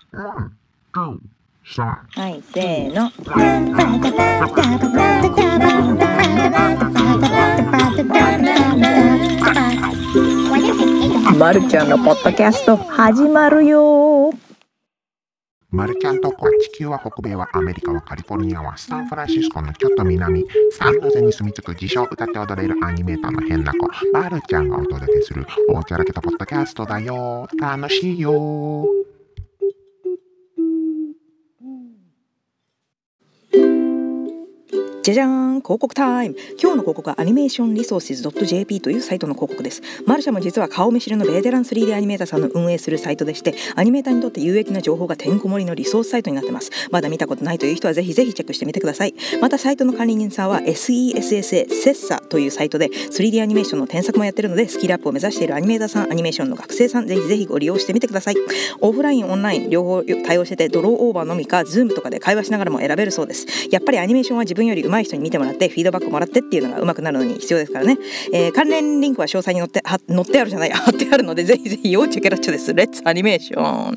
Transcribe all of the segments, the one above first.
はい、せーの。まるちゃんのポッドキャスト始まるよ。 マルちゃんトークは地球は北米はアメリカはカリフォルニアはサンフランシスコのちょっと南サンノゼに住み着く自称歌って踊れるアニメーターの変な子マルちゃんがお届けするおちゃらけたポッドキャストだよ。楽しいよ。 じゃじゃーん、広告タイム。今日の広告はアニメーションリソーシズ .jp というサイトの広告です。マルシャも実は顔見知りのベテラン 3D アニメーターさんの運営するサイトでして、アニメーターにとって有益な情報がてんこ盛りのリソースサイトになってます。まだ見たことないという人はぜひぜひチェックしてみてください。またサイトの管理人さんは SESSA セッサというサイトで 3D アニメーションの添削もやってるので、スキルアップを目指しているアニメーターさん、アニメーションの学生さん、ぜひぜひご利用してみてください。オフラインオンライン両方対応してて、ドローオーバーのみか Zoom とかで会話しながらも選べるそうです。やっぱりアニメーションは自分より上手い人に見てもらってフィードバックもらってっていうのが上手くなるのに必要ですからね。関連リンクは詳細に載ってあるじゃない貼ってあるので、ぜひぜひ要チェケラッチョです。レッツアニメーション。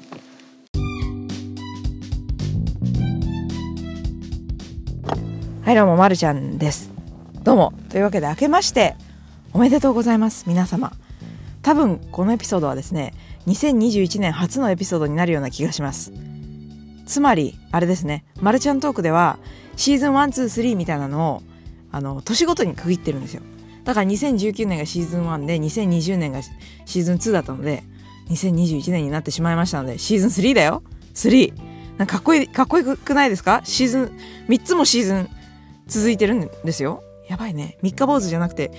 はい、どうもまるちゃんです。どうもというわけで明けましておめでとうございます皆様。多分このエピソードはですね、2021年初のエピソードになるような気がします。つまりあれですね、まるちゃんトークではシーズン1、2、3みたいなのを年ごとに区切ってるんですよ。だから2019年がシーズン1で2020年がシーズン2だったので、2021年になってしまいましたのでシーズン3だよ。3なんかかっこよくないですか？シーズン3つもシーズン続いてるんですよ。やばいね。3日坊主じゃなくて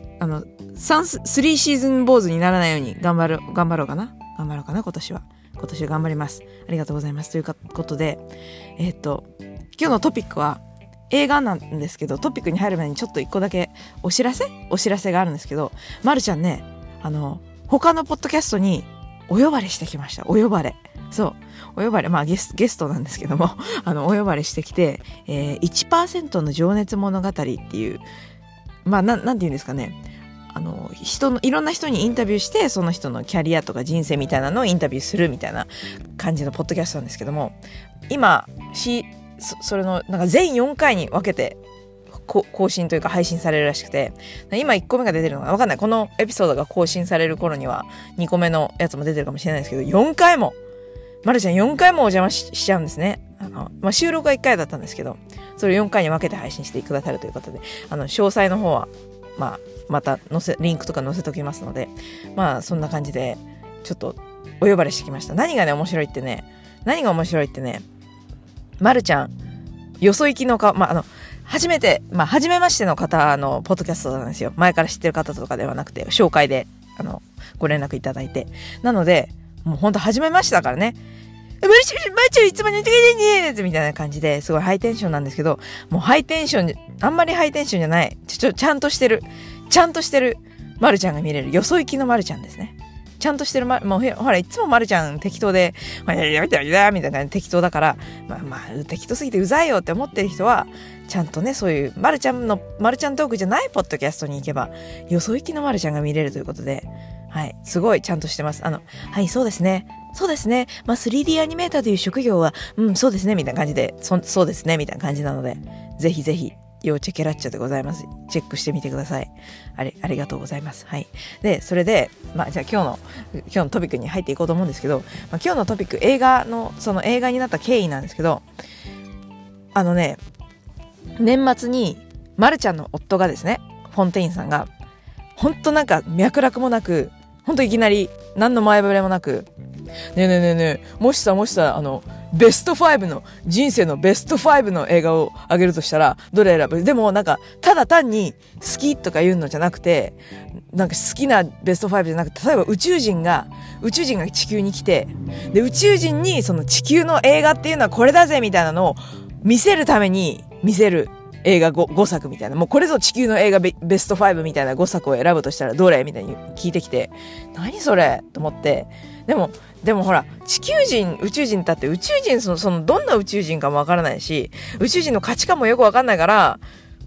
3シーズン坊主にならないように頑張ろうかな今年は頑張ります。ありがとうございます。ということで今日のトピックは映画なんですけど、トピックに入る前にちょっと一個だけお知らせがあるんですけど、まるちゃんね、他のポッドキャストにお呼ばれしてきました。お呼ばれ、まあゲストなんですけどもお呼ばれしてきて、1% の情熱物語っていう、まあなんて言うんですかね、いろんな人にインタビューして、その人のキャリアとか人生みたいなのをインタビューするみたいな感じのポッドキャストなんですけども、今それのなんか全4回に分けて更新というか配信されるらしくて、今1個目が出てるのか分かんない。このエピソードが更新される頃には2個目のやつも出てるかもしれないですけど、4回もまるちゃん4回もお邪魔 しちゃうんですね。収録は1回だったんですけど、それを4回に分けて配信してくださるということで、詳細の方はまたリンクとか載せときますので、そんな感じでちょっとお呼ばれしてきました。何が面白いってね、まるちゃんよそ行きの顔、初めましての方のポッドキャストなんですよ。前から知ってる方とかではなくて、紹介でご連絡いただいて、なのでもうほんと初めましてだからね、まるちゃんいつも寝てくれてねみたいな感じで、すごいハイテンションなんですけど、もうあんまりハイテンションじゃない、ちゃんとしてるまるちゃんが見れるよそ行きのまるちゃんですね。ちゃんとしてるもうほら、いつもまるちゃん適当でやめてみたいな感じで適当だから、適当すぎてうざいよって思ってる人はちゃんとね、そういうまるちゃんトークじゃないポッドキャストに行けばよそ行きのまるちゃんが見れるということで、はい、すごいちゃんとしてます。はい、そうですね、3D アニメーターという職業はそうですねみたいな感じで、そうですねみたいな感じなので、ぜひぜひ要チェケラッチョでございます。チェックしてみてください。ありがとうございます。はい。で、それで、じゃあ今日のトピックに入っていこうと思うんですけど、今日のトピック、その映画になった経緯なんですけど、年末にまるちゃんの夫がですね、フォンテインさんがほんとなんか脈絡もなく、ほんといきなり何の前触れもなく、ねえもしさベスト5の人生のベスト5の映画をあげるとしたらどれ選ぶ？でもなんかただ単に好きとか言うのじゃなくて、なんか好きなベスト5じゃなくて、例えば宇宙人が地球に来て、で宇宙人にその地球の映画っていうのはこれだぜみたいなのを見せるために見せる映画 5作みたいな、もうこれぞ地球の映画ベスト5みたいな5作を選ぶとしたらどれみたいに聞いてきて、何それと思って、でもほら、宇宙人だって、宇宙人そのどんな宇宙人かもわからないし、宇宙人の価値観もよくわかんないから、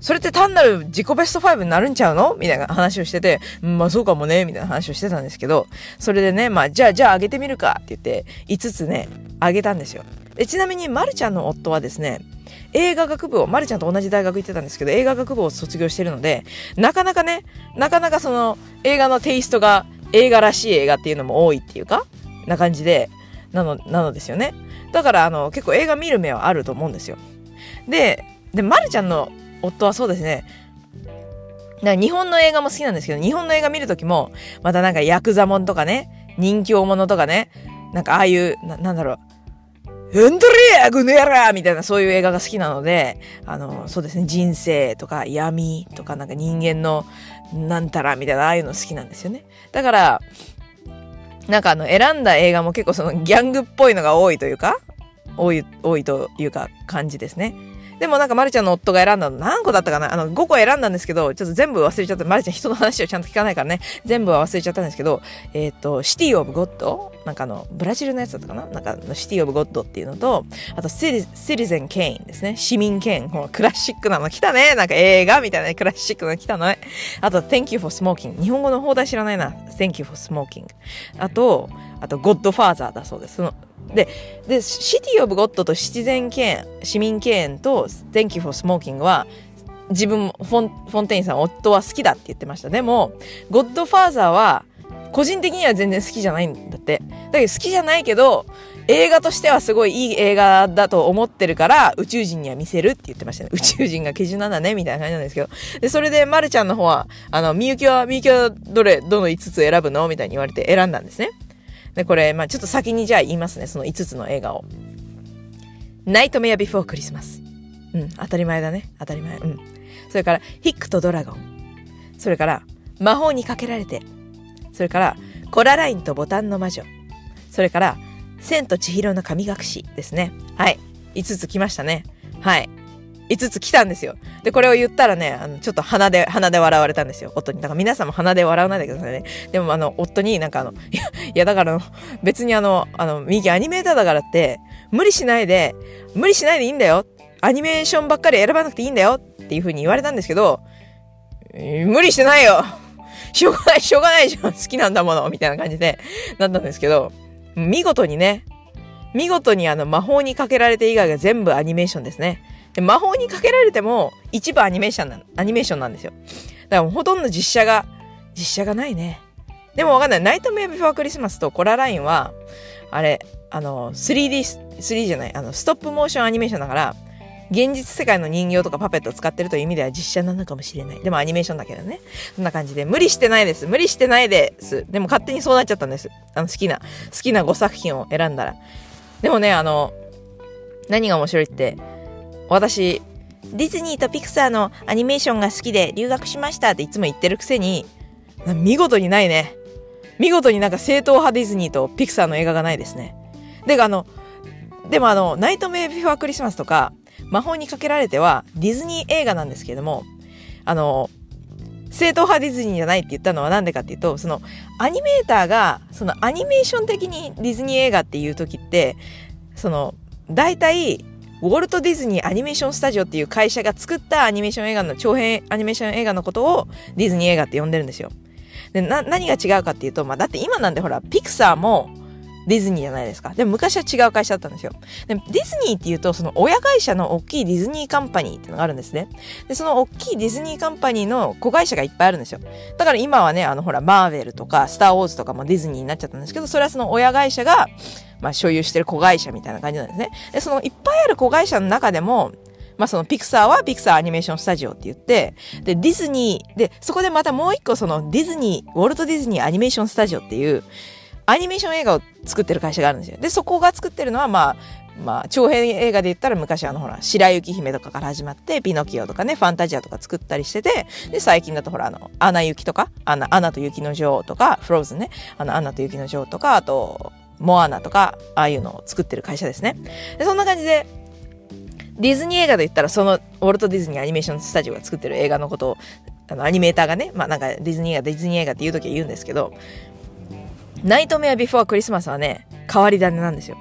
それって単なる自己ベスト5になるんちゃうのみたいな話をしてて、まあそうかもね、みたいな話をしてたんですけど、それでね、まあじゃあ上げてみるかって言って、5つね、上げたんですよ。で、ちなみに、まるちゃんの夫はですね、映画学部を、まるちゃんと同じ大学行ってたんですけど、映画学部を卒業してるので、なかなかその映画のテイストが映画らしい映画っていうのも多いっていうか、な感じで、なのですよね。だから、結構映画見る目はあると思うんですよ。で、まるちゃんの夫はそうですね。だから日本の映画も好きなんですけど、日本の映画見るときも、またなんかヤクザもんとかね、人気者とかね、なんかああいう、なんだろう、エントリーアグネラみたいなそういう映画が好きなので、そうですね、人生とか闇とかなんか人間のなんたらみたいなああいうの好きなんですよね。だから、なんか選んだ映画も結構そのギャングっぽいのが多いというか、多いというか感じですね。でもなんかまるちゃんの夫が選んだの何個だったかな5個選んだんですけど、ちょっと全部忘れちゃった。まるちゃん人の話をちゃんと聞かないからね、全部は忘れちゃったんですけど、シティオブゴッドなんかブラジルのやつだったかななんかシティオブゴッドっていうのと、あとシティゼンケインですね。市民権。クラシックなの来たね。なんか映画みたいなクラシックなの来たのね。あと Thank you for smoking。日本語の放題知らないな。Thank you for smoking。あとゴッドファーザーだそうです。で、シティオブゴッドとシティゼンケーン、市民権と Thank you for smoking は、自分、フォンテインさん、夫は好きだって言ってました。でも、ゴッドファーザーは、個人的には全然好きじゃないんだって。だけど好きじゃないけど、映画としてはすごいいい映画だと思ってるから、宇宙人には見せるって言ってましたね。宇宙人が基準なんだね、みたいな感じなんですけど。で、それで、まるちゃんの方は、みゆきはどの5つ選ぶのみたいに言われて選んだんですね。で、これ、ちょっと先にじゃあ言いますね。その5つの映画を。ナイトメアビフォークリスマス。当たり前だね。当たり前。それから、ヒックとドラゴン。それから、魔法にかけられて。それから、コララインとボタンの魔女。それから、千と千尋の神隠しですね。はい。5つ来ましたね。はい。5つ来たんですよ。で、これを言ったらね、ちょっと鼻で笑われたんですよ。夫に。だから皆さんも鼻で笑わないでくださいね。でも夫になんかいやだから別に右アニメーターだからって、無理しないでいいんだよ。アニメーションばっかり選ばなくていいんだよっていう風に言われたんですけど、無理してないよ。しょうがないじゃん。好きなんだもの。みたいな感じでなったんですけど、見事に魔法にかけられて以外が全部アニメーションですね。で、魔法にかけられても一部アニメーションなんですよ。だからほとんど実写がないね。でもわかんない。ナイトメアビフォークリスマスとコララインは、あれ、3D じゃない、ストップモーションアニメーションだから、現実世界の人形とかパペットを使ってるという意味では実写なのかもしれない。でもアニメーションだけどね。そんな感じで、無理してないです。でも勝手にそうなっちゃったんです。好きな5作品を選んだら。でもね、何が面白いって、私、ディズニーとピクサーのアニメーションが好きで留学しましたっていつも言ってるくせに、見事にないね。見事になんか正統派ディズニーとピクサーの映画がないですね。でもナイトメアビフォークリスマスとか、魔法にかけられてはディズニー映画なんですけれども、正統派ディズニーじゃないって言ったのはなんでかっていうと、そのアニメーターが、そのアニメーション的にディズニー映画っていう時って、大体、ウォルト・ディズニーアニメーションスタジオっていう会社が作ったアニメーション映画の長編アニメーション映画のことをディズニー映画って呼んでるんですよ。で、何が違うかっていうと、だって今なんでほら、ピクサーもディズニーじゃないですか。でも昔は違う会社だったんですよ。でディズニーっていうと、その親会社の大きいディズニーカンパニーっていうのがあるんですね。で、その大きいディズニーカンパニーの子会社がいっぱいあるんですよ。だから今はね、ほら、マーベルとかスター・ウォーズとかもディズニーになっちゃったんですけど、それはその親会社が、所有してる子会社みたいな感じなんですね。で、そのいっぱいある子会社の中でも、そのピクサーはピクサーアニメーションスタジオって言って、で、ディズニー、で、そこでまたもう一個そのウォルト・ディズニーアニメーションスタジオっていう、アニメーション映画を作ってる会社があるんですよ。で、そこが作ってるのは長編映画で言ったら昔ほら、白雪姫とかから始まって、ピノキオとかね、ファンタジアとか作ったりしてて、で、最近だとほら、アナ雪とか、アナと雪の女王とか、フローズンね、アナと雪の女王とか、あと、モアナとか、ああいうのを作ってる会社ですね。で、そんな感じで、ディズニー映画で言ったら、その、ウォルト・ディズニーアニメーションスタジオが作ってる映画のことを、アニメーターがね、なんかディズニー映画って言うときは言うんですけど、ナイトメアビフォークリスマスはね、変わり種なんですよ。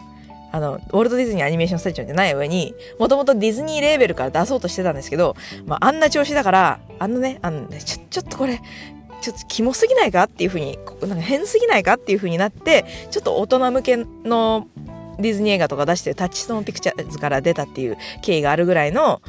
ウォルト・ディズニーアニメーションスタジオじゃない上に、もともとディズニーレーベルから出そうとしてたんですけど、あんな調子だから、ちょっとこれ、ちょっとキモすぎないかっていう風に、なんか変すぎないかっていう風になって、ちょっと大人向けのディズニー映画とか出してるタッチストーンピクチャーズから出たっていう経緯があるぐらいの、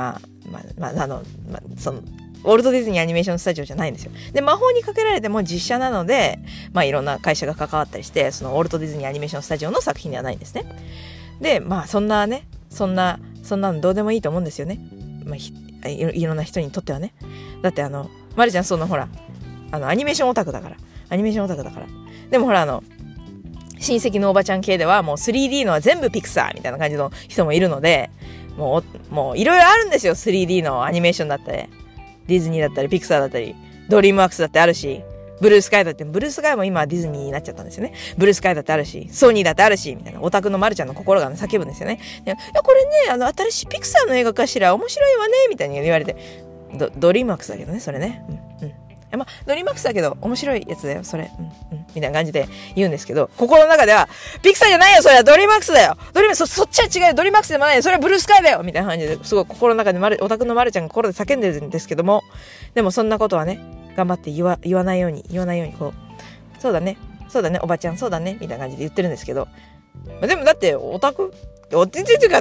その、ウォルト・ディズニーアニメーションスタジオじゃないんですよ。で、魔法にかけられても実写なので、いろんな会社が関わったりして、そのウォルト・ディズニーアニメーションスタジオの作品ではないんですね。で、そんなのどうでもいいと思うんですよね。いろんな人にとってはね。だってまるちゃんほら、アニメーションオタクだから。でもほら親戚のおばちゃん系ではもう 3D のは全部ピクサーみたいな感じの人もいるので、もういろいろあるんですよ。3D のアニメーションだったり、ディズニーだったり、ピクサーだったり、ドリームワークスだってあるし、ブルースカイだって、ブルースカイも今はディズニーになっちゃったんですよね。ブルースカイだってあるし、ソニーだってあるし、みたいなオタクのまるちゃんの心が叫ぶんですよね。いや、これね、新しいピクサーの映画かしら、面白いわね、みたいに言われて、ドリームワークスだけどね、それね。ドリームワークスだけど面白いやつだよそれ、みたいな感じで言うんですけど、心の中ではピクサーじゃないよ、それはドリームワークスだよ、そっちは違うよ、ドリームワークスでもないよ、それはブルースカイだよ、みたいな感じですごい心の中でオタクのまるちゃんが心で叫んでるんですけども、でもそんなことはね、頑張って言わないようにこう、そうだねおばちゃん、そうだねみたいな感じで言ってるんですけど、でもだってオタクってオタ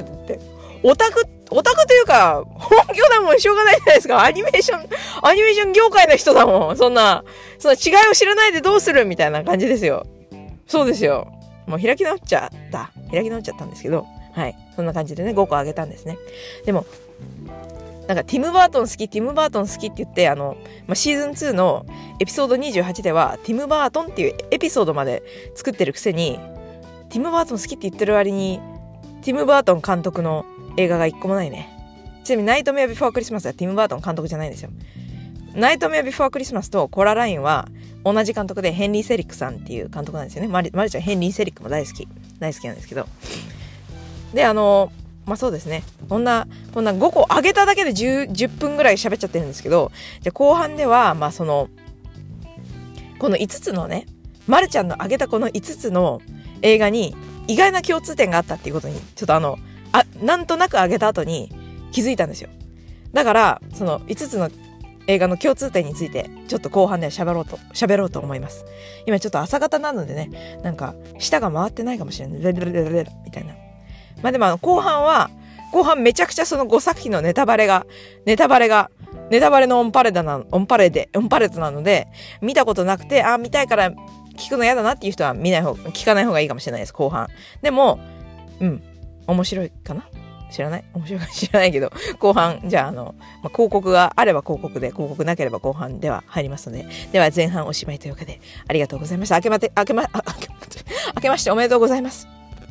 クというか、本業だもんしょうがないじゃないですか。アニメーション業界の人だもん。そんな違いを知らないでどうするみたいな感じですよ。そうですよ。もう開き直っちゃったんですけど、はい。そんな感じでね、5個あげたんですね。でも、なんかティム・バートン好きって言って、シーズン2のエピソード28では、ティム・バートンっていうエピソードまで作ってるくせに、ティム・バートン好きって言ってる割に、ティム・バートン監督の映画が1個もないね。ちなみにナイトメアビフォークリスマスはティム・バートン監督じゃないんですよ。ナイトメアビフォークリスマスとコララインは同じ監督でヘンリー・セリックさんっていう監督なんですよね。マリちゃんヘンリー・セリックも大好きなんですけど。で、そうですね。こんな5個上げただけで10分ぐらい喋っちゃってるんですけど、じゃあ後半では、この5つのね、マルちゃんの上げたこの5つの映画に意外な共通点があったっていうことに、ちょっとなんとなく上げた後に気づいたんですよ。だから、その5つの映画の共通点について、ちょっと後半では喋ろうと思います。今ちょっと朝方なのでね、なんか、舌が回ってないかもしれない。みたいな。でも後半めちゃくちゃその5作品のネタバレのオンパレードなので、見たことなくて、見たいから聞くの嫌だなっていう人は聞かない方がいいかもしれないです、後半。でも、面白いかな？面白いか知らないけど、後半、じゃあ広告があれば広告で、広告なければ後半では入りますので、では前半おしまいというわけで、ありがとうございました。明けましておめでとうございます。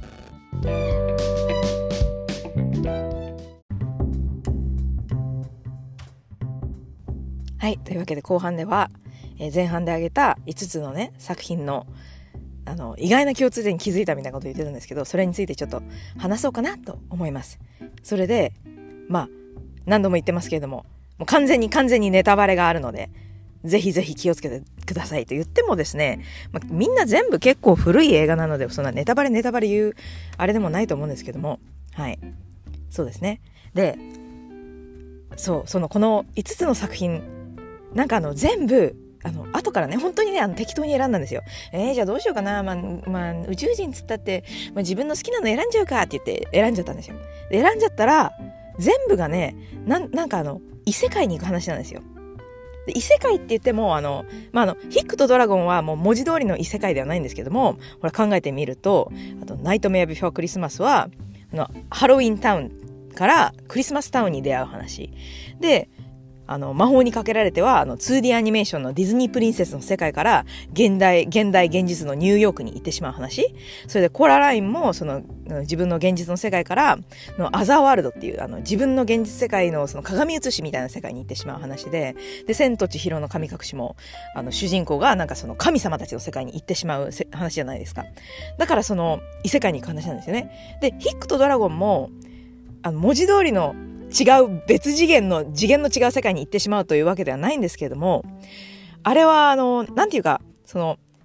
はい。というわけで後半では、前半で挙げた5つのね、作品の、意外な共通点に気づいたみたいなことを言ってるんですけど、それについてちょっと話そうかなと思います。それで、何度も言ってますけれども、もう完全にネタバレがあるので、ぜひぜひ気をつけてくださいと言ってもですね、みんな全部結構古い映画なので、そんなネタバレ言う、あれでもないと思うんですけども、はい。そうですね。で、この5つの作品、なんか全部、後からね、本当にね、適当に選んだんですよ。じゃあどうしようかな。宇宙人つったって、自分の好きなの選んじゃうかって言って選んじゃったんですよ。で選んじゃったら、全部がね、なんか異世界に行く話なんですよ。で異世界って言っても、ヒックとドラゴンはもう文字通りの異世界ではないんですけども、ほら考えてみると、ナイトメアビフォークリスマスは、ハロウィンタウンからクリスマスタウンに出会う話。で、魔法にかけられては2D アニメーションのディズニープリンセスの世界から現実のニューヨークに行ってしまう話。それでコララインも自分の現実の世界からアザーワールドっていう自分の現実世界の鏡写しみたいな世界に行ってしまう話で、千と千尋の神隠しも主人公がなんか神様たちの世界に行ってしまう話じゃないですか。だから異世界に行く話なんですよね。で、ヒックとドラゴンも文字通りの違う別次元の違う世界に行ってしまうというわけではないんですけれども、あれはなんていうか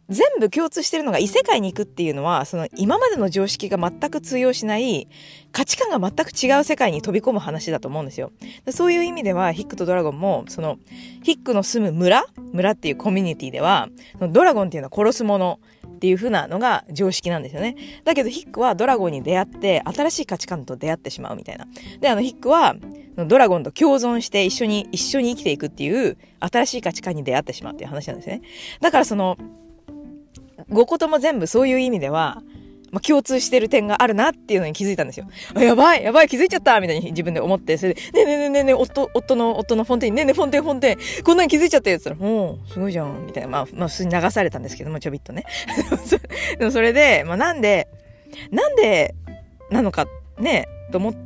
全部共通してるのが異世界に行くっていうのは、その今までの常識が全く通用しない価値観が全く違う世界に飛び込む話だと思うんですよ。そういう意味ではヒックとドラゴンも、そのヒックの住む村っていうコミュニティでは、ドラゴンっていうのは殺すものっていう風なのが常識なんですよね。だけどヒックはドラゴンに出会って新しい価値観と出会ってしまうみたいな。で、ヒックはドラゴンと共存して一緒に生きていくっていう新しい価値観に出会ってしまうっていう話なんですね。だからその5個とも全部そういう意味では、共通してる点があるなっていうのに気づいたんですよ。やばい気づいちゃったみたいに自分で思って、それで、ねえ、夫のフォンテン、ねえ、フォンテン、こんなに気づいちゃったよって言ったら、すごいじゃん、みたいな。普通に流されたんですけども、ちょびっとね。でもそれで、なんでなのかね、と思って、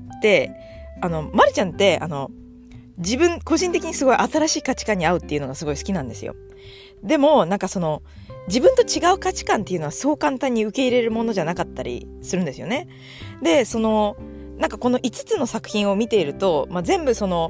まるちゃんって、個人的にすごい新しい価値観に合うっていうのがすごい好きなんですよ。でも、自分と違う価値観っていうのはそう簡単に受け入れるものじゃなかったりするんですよね。で、この5つの作品を見ていると、全部根底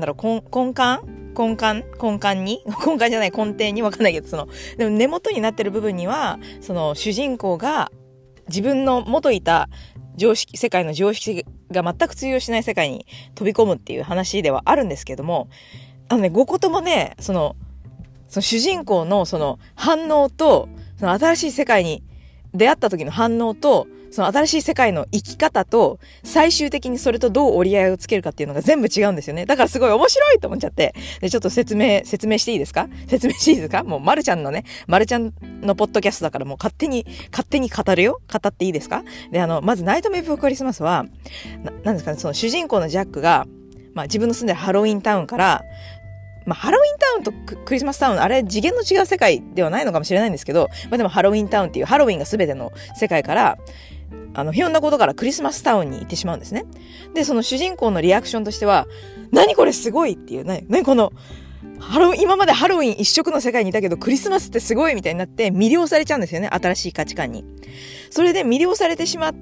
にわかんないけど、でも根元になってる部分には、主人公が自分の元いた世界の常識が全く通用しない世界に飛び込むっていう話ではあるんですけども、5個ともね、その主人公の反応と、新しい世界に出会った時の反応と、新しい世界の生き方と、最終的にそれとどう折り合いをつけるかっていうのが全部違うんですよね。だからすごい面白いと思っちゃって。で、ちょっと説明していいですか？もう、まるちゃんのポッドキャストだからもう勝手に語るよ。語っていいですか？で、まずナイトメイプクリスマスは、なんですかね、主人公のジャックが、自分の住んでるハロウィンタウンから、ハロウィンタウンとクリスマスタウン、あれ次元の違う世界ではないのかもしれないんですけど、でもハロウィンタウンっていうハロウィンが全ての世界から、ひょんなことからクリスマスタウンに行ってしまうんですね。で、その主人公のリアクションとしては、何これすごいっていうね、この、今までハロウィン一色の世界にいたけど、クリスマスってすごいみたいになって魅了されちゃうんですよね、新しい価値観に。それで魅了されてしまって、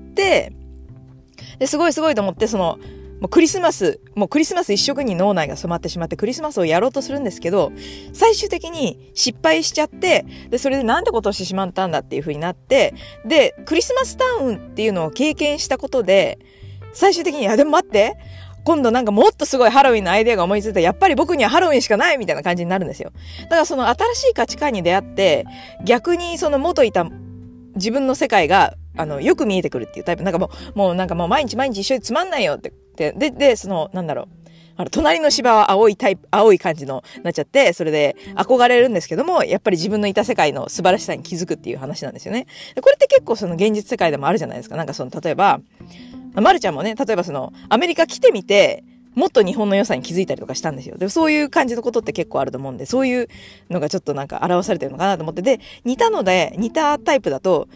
で、すごいと思って、もうクリスマス一色に脳内が染まってしまってクリスマスをやろうとするんですけど、最終的に失敗しちゃって、で、それでなんてことをしてしまったんだっていう風になって、で、クリスマスタウンっていうのを経験したことで、最終的に、でも待って、今度もっとすごいハロウィンのアイデアが思いついたら、やっぱり僕にはハロウィンしかないみたいな感じになるんですよ。だから新しい価値観に出会って、逆に元いた自分の世界が、よく見えてくるっていうタイプ。もう毎日一緒につまんないよって。で、隣の芝は青い感じのなっちゃって、それで憧れるんですけども、やっぱり自分のいた世界の素晴らしさに気づくっていう話なんですよね。でこれって結構現実世界でもあるじゃないですか。例えば、まるちゃんもね、例えばアメリカ来てみて、もっと日本の良さに気づいたりとかしたんですよ。で、そういう感じのことって結構あると思うんで、そういうのがちょっと表されてるのかなと思って。で、似たタイプだと、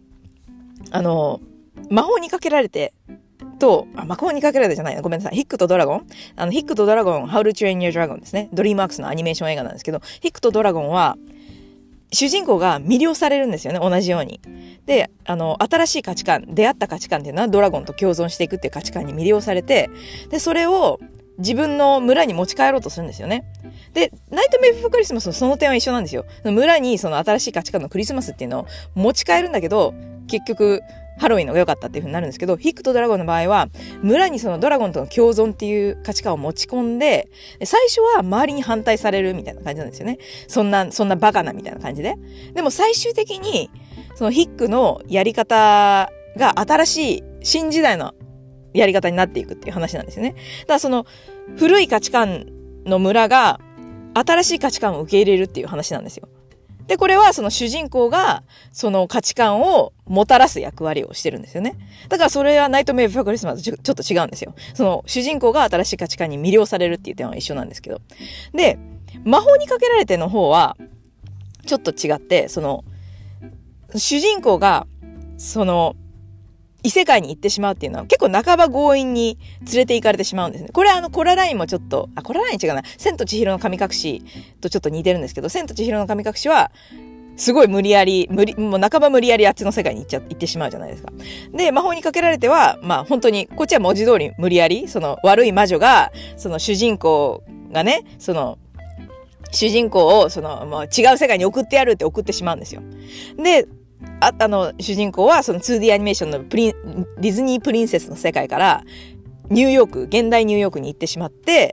魔法にかけられて、魔法にかけられてじゃないな。ごめんなさい。ヒックとドラゴン、How to Train Your Dragon ですね。ドリームワークスのアニメーション映画なんですけど、ヒックとドラゴンは、主人公が魅了されるんですよね。同じように。で、新しい価値観、出会った価値観っていうのはドラゴンと共存していくっていう価値観に魅了されて、で、それを自分の村に持ち帰ろうとするんですよね。で、ナイトメイプクリスマスのその点は一緒なんですよ。村に新しい価値観のクリスマスっていうのを持ち帰るんだけど、結局、ハロウィンのが良かったっていう風になるんですけど、ヒックとドラゴンの場合は、村にドラゴンとの共存っていう価値観を持ち込んで、最初は周りに反対されるみたいな感じなんですよね。そんなバカなみたいな感じで。でも最終的に、ヒックのやり方が新しい新時代のやり方になっていくっていう話なんですよね。だから古い価値観の村が新しい価値観を受け入れるっていう話なんですよ。で、これは主人公が価値観をもたらす役割をしてるんですよね。だからそれはナイトメイプクリスマスとちょっと違うんですよ。主人公が新しい価値観に魅了されるっていう点は一緒なんですけど。で、魔法にかけられての方はちょっと違って、主人公が異世界に行ってしまうっていうのは結構半ば強引に連れて行かれてしまうんですね。これコララインもちょっと、コラライン違うな。千と千尋の神隠しとちょっと似てるんですけど、千と千尋の神隠しは、すごいもう半ば無理やりあっちの世界に行ってしまうじゃないですか。で、魔法にかけられては、本当に、こっちは文字通り無理やり、悪い魔女が、主人公がね、 主人公をもう違う世界に送ってやるって送ってしまうんですよ。で、主人公はその 2D アニメーションのディズニープリンセスの世界からニューヨーク、現代ニューヨークに行ってしまって、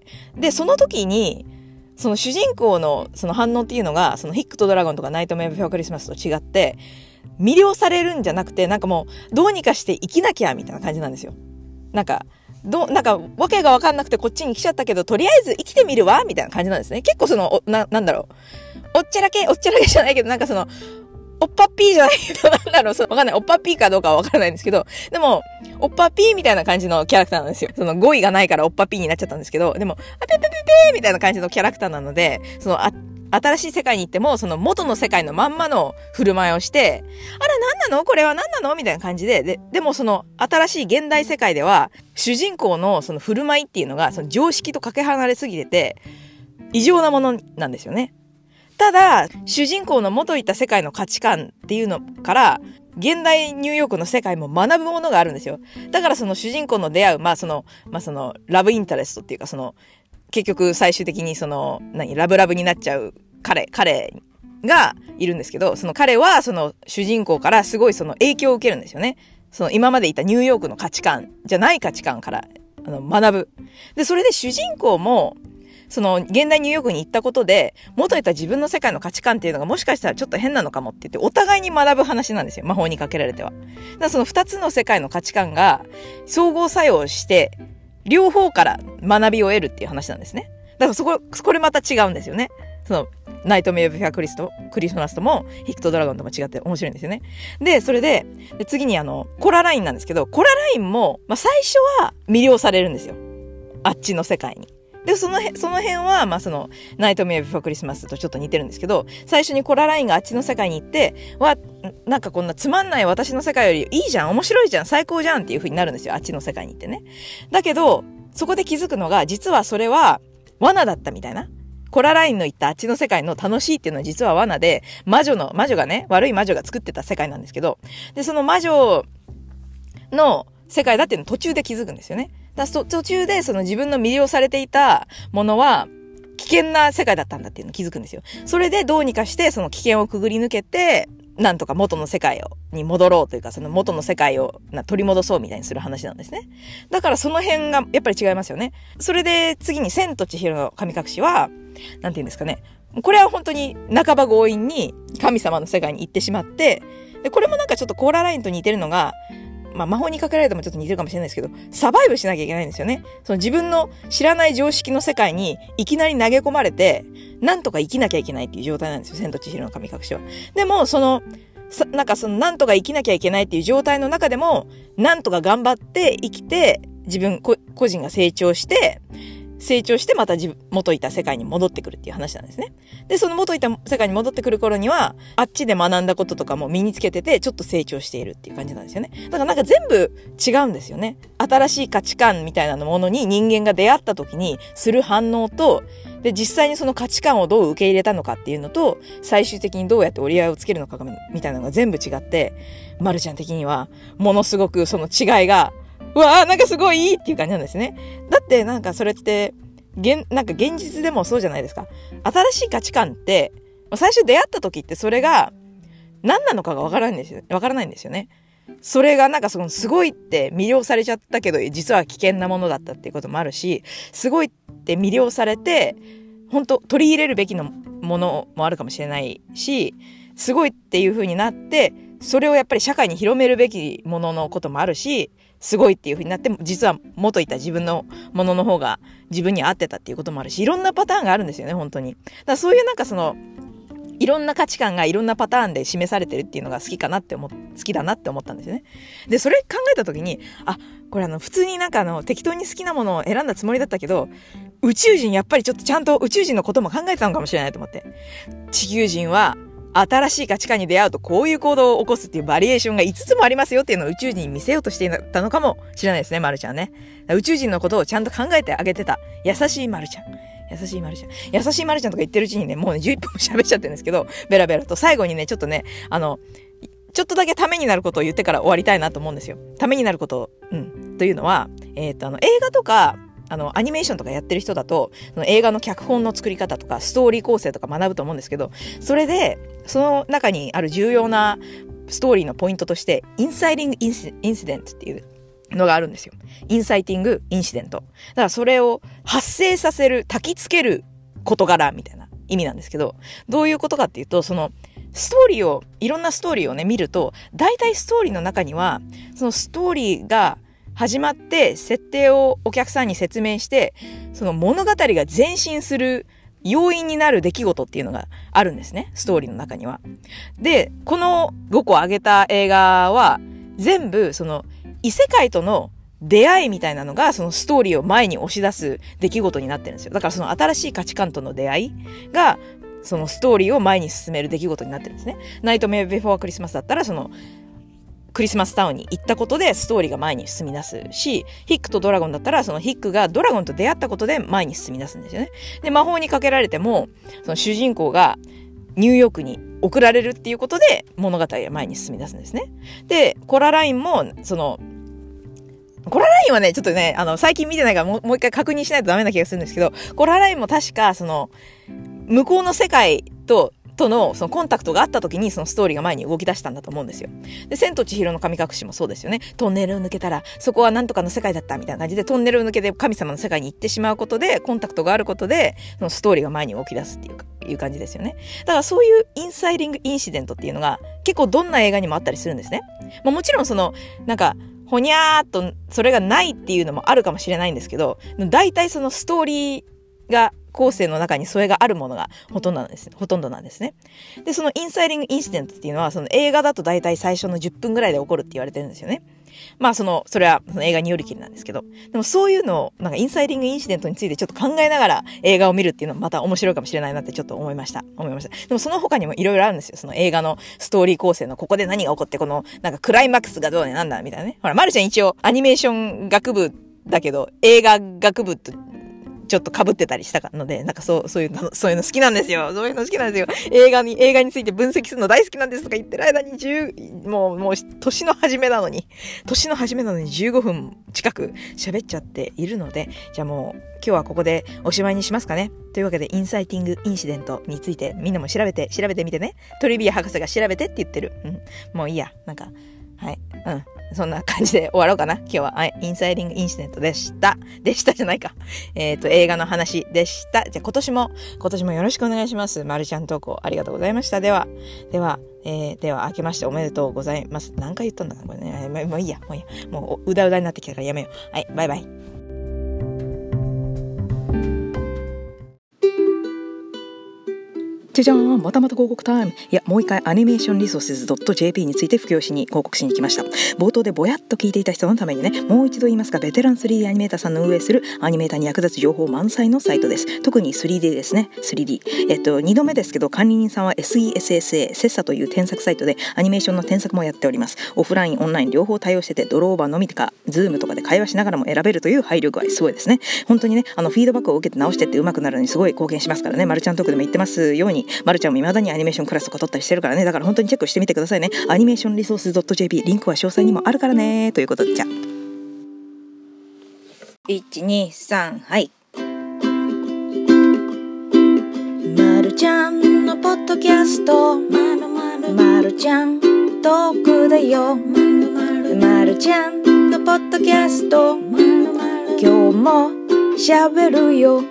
で、その時に、その主人公のその反応っていうのが、そのヒックとドラゴンとかナイトメアビフォークリスマスと違って、魅了されるんじゃなくて、なんかもう、どうにかして生きなきゃみたいな感じなんですよ。なんかわけがわかんなくてこっちに来ちゃったけど、とりあえず生きてみるわみたいな感じなんですね。結構なんだろう。おっちゃらけじゃないけど、なんかおっぱっぴーじゃないけど、なんだろう、わかんない。おっぱっぴーかどうかはわからないんですけど、でも、おっぱっぴーみたいな感じのキャラクターなんですよ。語彙がないからおっぱっぴーになっちゃったんですけど、でも、ぺぺぺぺーみたいな感じのキャラクターなので、新しい世界に行っても、元の世界のまんまの振る舞いをして、あら、なんなのこれはなんなのみたいな感じで、でも新しい現代世界では、主人公の振る舞いっていうのが、常識とかけ離れすぎてて、異常なものなんですよね。ただ、主人公の元いた世界の価値観っていうのから、現代ニューヨークの世界も学ぶものがあるんですよ。だから主人公の出会う、ラブインタレストっていうか、結局最終的にラブラブになっちゃう彼がいるんですけど、彼は主人公からすごい影響を受けるんですよね。今までいたニューヨークの価値観じゃない価値観から学ぶ。で、それで主人公も、現代ニューヨークに行ったことで、元いた自分の世界の価値観っていうのがもしかしたらちょっと変なのかもって言って、お互いに学ぶ話なんですよ。魔法にかけられては。だから二つの世界の価値観が相互作用して、両方から学びを得るっていう話なんですね。だからこれまた違うんですよね。ナイトメアビフォークリスマスとも、ヒクとドラゴンとも違って面白いんですよね。で、それで、次にコララインなんですけど、コララインも、最初は魅了されるんですよ。あっちの世界に。で、その辺は、ナイトメアビフォークリスマスとちょっと似てるんですけど、最初にコララインがあっちの世界に行って、なんかこんなつまんない私の世界よりいいじゃん、面白いじゃん、最高じゃんっていう風になるんですよ。あっちの世界に行ってね。だけど、そこで気づくのが、実はそれは罠だったみたいな。コララインの言ったあっちの世界の楽しいっていうのは実は罠で、魔女がね、悪い魔女が作ってた世界なんですけど、で、その魔女の世界だっていうのを途中で気づくんですよね。途中で自分の魅了されていたものは危険な世界だったんだっていうのを気づくんですよ。それでどうにかして危険をくぐり抜けて、なんとか元の世界に戻ろうというか、元の世界を取り戻そうみたいにする話なんですね。だからその辺がやっぱり違いますよね。それで次に千と千尋の神隠しは、なんて言うんですかね。これは本当に半ば強引に神様の世界に行ってしまって、で、これもなんかちょっとコーララインと似てるのが、魔法にかけられてもちょっと似てるかもしれないですけど、サバイブしなきゃいけないんですよね。自分の知らない常識の世界にいきなり投げ込まれて、なんとか生きなきゃいけないっていう状態なんですよ。千と千尋の神隠しは。でも、なんとか生きなきゃいけないっていう状態の中でも、なんとか頑張って生きて、自分個人が成長してまた元いた世界に戻ってくるっていう話なんですね。で、その元いた世界に戻ってくる頃には、あっちで学んだこととかも身につけてて、ちょっと成長しているっていう感じなんですよね。だからなんか全部違うんですよね。新しい価値観みたいなものに人間が出会った時にする反応と、で、実際にその価値観をどう受け入れたのかっていうのと、最終的にどうやって折り合いをつけるのかみたいなのが全部違って、まるちゃん的には、ものすごくその違いが、うわーなんかすごいいいっていう感じなんですね。だってなんかそれって、なんか現実でもそうじゃないですか。新しい価値観って、最初出会った時ってそれが何なのかがわからないんですよね。それがなんかすごいって魅了されちゃったけど、実は危険なものだったっていうこともあるし、すごいって魅了されて、本当取り入れるべきのものもあるかもしれないし、すごいっていう風になって、それをやっぱり社会に広めるべきもののこともあるし、すごいっていう風になっても、実は元いた自分のものの方が自分に合ってたっていうこともあるし、いろんなパターンがあるんですよね、本当に。だからそういうなんかいろんな価値観がいろんなパターンで示されてるっていうのが好きだなって思ったんですよね。で、それ考えた時に、これ普通になんか適当に好きなものを選んだつもりだったけど、宇宙人やっぱりちょっとちゃんと宇宙人のことも考えてたのかもしれないと思って。地球人は新しい価値観に出会うとこういう行動を起こすっていうバリエーションが5つもありますよっていうのを宇宙人に見せようとしていたのかもしれないですね、まるちゃんね。宇宙人のことをちゃんと考えてあげてた。優しいまるちゃん。優しいまるちゃんとか言ってるうちにね、もうね、11分も喋っちゃってるんですけど、ベラベラと最後にね、ちょっとね、ちょっとだけためになることを言ってから終わりたいなと思うんですよ。ためになること、というのは、映画とか、 アニメーションとかやってる人だと、その映画の脚本の作り方とかストーリー構成とか学ぶと思うんですけど、それでその中にある重要なストーリーのポイントとしてインサイティングインシデントっていうのがあるんですよ。インサイティングインシデント。だからそれを発生させる、焚きつける事柄みたいな意味なんですけど、どういうことかっていうと、そのストーリーを、いろんなストーリーをね見ると、大体ストーリーの中にはそのストーリーが始まって設定をお客さんに説明して、その物語が前進する要因になる出来事っていうのがあるんですね、ストーリーの中には。で、この5個挙げた映画は全部その異世界との出会いみたいなのがそのストーリーを前に押し出す出来事になってるんですよ。だからその新しい価値観との出会いがそのストーリーを前に進める出来事になってるんですね。ナイトメアビフォークリスマスだったらそのクリスマスタウンに行ったことでストーリーが前に進み出すし、ヒックとドラゴンだったらそのヒックがドラゴンと出会ったことで前に進み出すんですよね。で、魔法にかけられてもその主人公がニューヨークに送られるっていうことで物語が前に進み出すんですね。で、コララインもコララインはね、ちょっとね、最近見てないからもう一回確認しないとダメな気がするんですけど、コララインも確かその向こうの世界とのそのコンタクトがあった時にそのストーリーが前に動き出したんだと思うんですよ。で、千と千尋の神隠しもそうですよね。トンネルを抜けたらそこはなんとかの世界だったみたいな感じで、トンネルを抜けて神様の世界に行ってしまうことでコンタクトがあることでそのストーリーが前に動き出すっていう感じですよね。だからそういうインサイディングインシデントっていうのが結構どんな映画にもあったりするんですね。もちろんそのなんかほにゃーっとそれがないっていうのもあるかもしれないんですけど、大体そのストーリーが構成の中にそれがあるものがほとんどなんですね。で、そのインサイディングインシデントっていうのはその映画だと大体最初の10分ぐらいで起こるって言われてるんですよね。それはその映画によりきりなんですけど、でもそういうのをなんかインサイディングインシデントについてちょっと考えながら映画を見るっていうのもまた面白いかもしれないなってちょっと思いました。でもその他にもいろいろあるんですよ。その映画のストーリー構成のここで何が起こって、このなんかクライマックスがどうねなんだみたいなね。ほら、まるちゃん一応アニメーション学部だけど映画学部とちょっと被ってたりしたので、なんかそういうの好きなんですよ。そういうの好きなんですよ。映画について分析するの大好きなんですとか言ってる間にもう年の初めなのに15分近く喋っちゃっているので、じゃあもう今日はここでおしまいにしますかね。というわけでインサイティングインシデントについてみんなも調べてみてね。トリビア博士が調べてって言ってる。もういいや。なんか、はい。そんな感じで終わろうかな。今日は、はい、インサイディングインシデントでした。じゃないか。映画の話でした。じゃあ今年もよろしくお願いします。まるちゃん投稿ありがとうございました。では、明けましておめでとうございます。何回言ったんだかこれね。もういいや。もううだうだになってきたからやめよう。はい、バイバイ。じゃじゃーん、また広告タイム。いや、もう一回アニメーションリソースズ .jp について広告しに来ました。冒頭でぼやっと聞いていた人のためにね、もう一度言いますが、ベテラン 3D アニメーターさんの運営するアニメーターに役立つ情報満載のサイトです。特に 3D ですね。3D。2度目ですけど、管理人さんは SESSA、セッサという添削サイトでアニメーションの添削もやっております。オフライン、オンライン両方対応してて、ドローオーバーのみとか、ズームとかで会話しながらも選べるという配慮具合、すごいですね。本当にね、フィードバックを受けて直してって上手くなるのにすごい貢献しますからね。まるちゃんトークでも言ってますように、まるちゃんも未だにアニメーションクラスとか取ったりしてるからね。だから本当にチェックしてみてくださいね。アニメーションリソース .jp、 リンクは詳細にもあるからね。ということで、じゃあ123、はい。まるちゃんのポッドキャスト、まるちゃんトークだよ。まるちゃんのポッドキャスト、今日も喋るよ。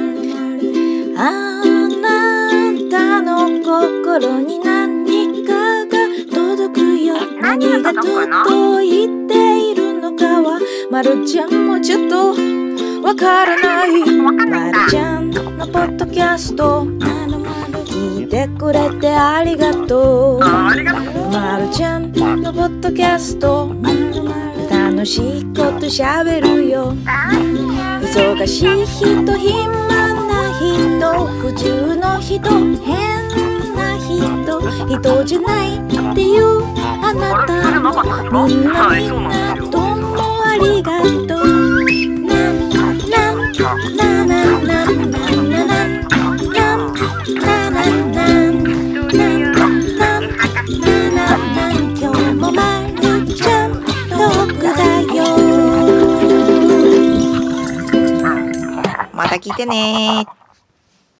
あなたの心に何かが届くよ。何が届いているのかはまるちゃんもちょっとわからない。まるちゃんのポッドキャスト、聞いてくれてありがとう。まるちゃんのポッドキャスト、楽しいこと喋るよ。忙しい人、暇な人、普通の人、変な人じゃないっていうあなたも、みんなどうもありがとう。今日もまるちゃんトークだよ。 てね。